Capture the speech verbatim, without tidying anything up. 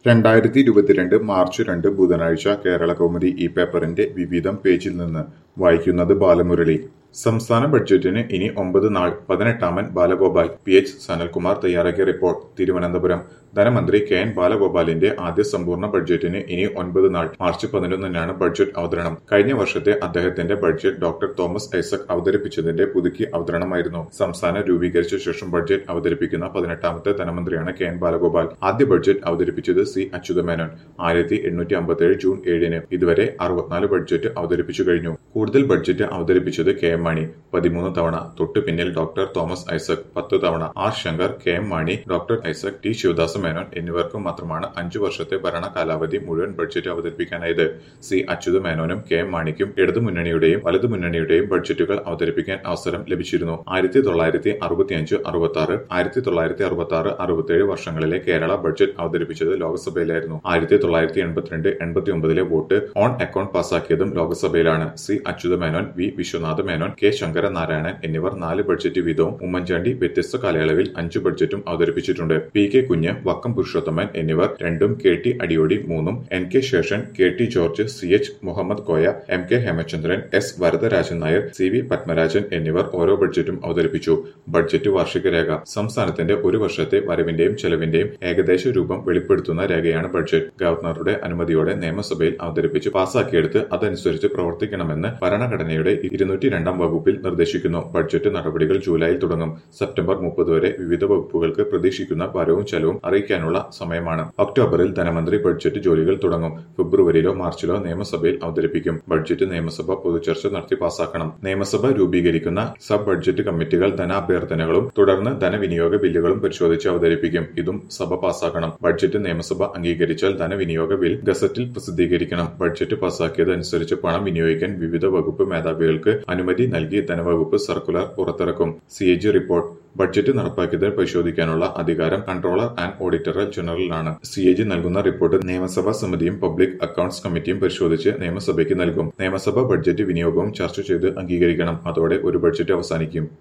രണ്ടായിരത്തി ഇരുപത്തിരണ്ട് മാർച്ച് രണ്ട് ബുധനാഴ്ച കേരളകൗമുദി ഈ പേപ്പറിന്റെ വിവിധം പേജിൽ നിന്ന് വായിക്കുന്നത് ബാലമുരളി. സംസ്ഥാന ബഡ്ജറ്റിന് ഇനി ഒമ്പത് നാൾ. പതിനെട്ടാമൻ ബാലഗോപാൽ. പി എച്ച് സനൽകുമാർ തയ്യാറാക്കിയ റിപ്പോർട്ട്. തിരുവനന്തപുരം. ധനമന്ത്രി കെ എൻ ബാലഗോപാലിന്റെ ആദ്യ സമ്പൂർണ്ണ ബഡ്ജറ്റിന് ഇനി ഒൻപത് നാൾ. മാർച്ച് പതിനൊന്നിനാണ് ബഡ്ജറ്റ് അവതരണം. കഴിഞ്ഞ വർഷത്തെ അദ്ദേഹത്തിന്റെ ബഡ്ജറ്റ് ഡോക്ടർ തോമസ് ഐസക് അവതരിപ്പിച്ചതിന്റെ പുതുക്കി അവതരണമായിരുന്നു. സംസ്ഥാനം രൂപീകരിച്ച ശേഷം ബഡ്ജറ്റ് അവതരിപ്പിക്കുന്ന പതിനെട്ടാമത്തെ ധനമന്ത്രിയാണ് കെ എൻ ബാലഗോപാൽ. ആദ്യ ബഡ്ജറ്റ് അവതരിപ്പിച്ചത് സി അച്യുതമേനോൻ ആയിരത്തി എണ്ണൂറ്റി അമ്പത്തിയേഴ് ജൂൺ ഏഴിന്. ഇതുവരെ അറുപത്തിനാല് ബഡ്ജറ്റ് അവതരിപ്പിച്ചു കഴിഞ്ഞു. കൂടുതൽ ബഡ്ജറ്റ് അവതരിപ്പിച്ചത് കെ എം മാണി പതിമൂന്ന് തവണ. തൊട്ടു പിന്നിൽ ഡോക്ടർ തോമസ് ഐസക് പത്ത് തവണ. R Shankar, K M Mani, doctor Isaac, T Sivadasa Menon എന്നിവർക്കും മാത്രമാണ് അഞ്ചു വർഷത്തെ ഭരണ കാലാവധി മുഴുവൻ ബഡ്ജറ്റ് അവതരിപ്പിക്കാനായത്. സി അച്യുത മേനോനും കെ എം മാണിക്കും ഇടതുമുന്നണിയുടെയും വലതുമുന്നണിയുടെയും ബഡ്ജറ്റുകൾ അവതരിപ്പിക്കാൻ അവസരം ലഭിച്ചിരുന്നു. ആയിരത്തി തൊള്ളായിരത്തി അറുപത്തിയഞ്ച് അറുപത്തി ആറ് ആയിരത്തി തൊള്ളായിരത്തി അറുപത്തി ആറ് അറുപത്തിയേഴ് വർഷങ്ങളിലെ കേരള ബഡ്ജറ്റ് അവതരിപ്പിച്ചത് ലോക്സഭയിലായിരുന്നു. ആയിരത്തി തൊള്ളായിരത്തി എൺപത്തിരണ്ട് എൺപത്തി ഒമ്പതിലെ വോട്ട് ഓൺ അക്കൌണ്ട് പാസാക്കിയതും ലോക്സഭയിലാണ്. C Achutha Menon, V Viswanatha Menon, K Sankaranarayanan എന്നിവർ നാല് ബഡ്ജറ്റ് വീതവും, ഉമ്മൻചാണ്ടി വ്യത്യസ്ത കാലയളവിൽ അഞ്ചു ബഡ്ജറ്റും അവതരിപ്പിച്ചിട്ടുണ്ട്. പി കെ കുഞ്ഞ്, വക്കം പുരുഷോത്തമൻ എന്നിവർ രണ്ടും, കെ ടി അടിയോടി മൂന്നും, N K Seshan, K T George, C H Muhammad Koya, M K Hemachandran, S Varadarajan Nair, C V Padmarajan എന്നിവർ ഓരോ ബഡ്ജറ്റും അവതരിപ്പിച്ചു. ബഡ്ജറ്റ് വാർഷിക രേഖ. സംസ്ഥാനത്തിന്റെ ഒരു വർഷത്തെ വരവിന്റെയും ചെലവിന്റെയും ഏകദേശ രൂപം വെളിപ്പെടുത്തുന്ന രേഖയാണ് ബഡ്ജറ്റ്. ഗവർണറുടെ അനുമതിയോടെ നിയമസഭയിൽ അവതരിപ്പിച്ച് പാസാക്കിയെടുത്ത് അതനുസരിച്ച് പ്രവർത്തിക്കണമെന്ന് ഭരണഘടനയുടെ ഇരുന്നൂറ്റി രണ്ടാം വകുപ്പിൽ നിർദ്ദേശിക്കുന്നു. ബഡ്ജറ്റ് നടപടികൾ ജൂലൈയിൽ തുടങ്ങും. സെപ്റ്റംബർ മുപ്പത് വരെ വിവിധ വകുപ്പുകൾക്ക് പ്രതീക്ഷിക്കുന്ന വരവും ചെലവും അറിയിക്കാനുള്ള സമയമാണ്. ഒക്ടോബറിൽ ധനമന്ത്രി ബഡ്ജറ്റ് ജോലികൾ തുടങ്ങും. ഫെബ്രുവരിയിലോ മാർച്ചിലോ നിയമസഭയിൽ അവതരിപ്പിക്കും. ബഡ്ജറ്റ് നിയമസഭ പൊതുചർച്ച നടത്തി പാസാക്കണം. നിയമസഭ രൂപീകരിക്കുന്ന സബ് ബഡ്ജറ്റ് കമ്മിറ്റികൾ ധനാഭ്യർത്ഥനകളും തുടർന്ന് ധനവിനിയോഗ ബില്ലുകളും പരിശോധിച്ച് അവതരിപ്പിക്കും. ഇതും സഭ പാസാക്കണം. ബഡ്ജറ്റ് നിയമസഭ അംഗീകരിച്ചാൽ ധനവിനിയോഗ ബിൽ ഗസറ്റിൽ പ്രസിദ്ധീകരിക്കണം. ബഡ്ജറ്റ് പാസാക്കിയതനുസരിച്ച് പണം വിനിയോഗിക്കാൻ വിവിധ വകുപ്പ് മേധാവികൾക്ക് അനുമതി നൽകി ധനവകുപ്പ് സർക്കുലർ പുറത്തിറക്കും. C A G report. Budget നടപ്പാക്കിയത് പരിശോധിക്കാനുള്ള അധികാരം കൺട്രോളർ ആൻഡ് ഓഡിറ്റർ ജനറലിനാണ്. സി എ ജി നൽകുന്ന റിപ്പോർട്ട് നിയമസഭാ സമിതിയും പബ്ലിക് അക്കൌണ്ട്സ് കമ്മിറ്റിയും പരിശോധിച്ച് നിയമസഭയ്ക്ക് നൽകും. നിയമസഭ ബഡ്ജറ്റ് വിനിയോഗവും ചർച്ച ചെയ്ത് അംഗീകരിക്കണം. അതോടെ ഒരു ബഡ്ജറ്റ് അവസാനിക്കും.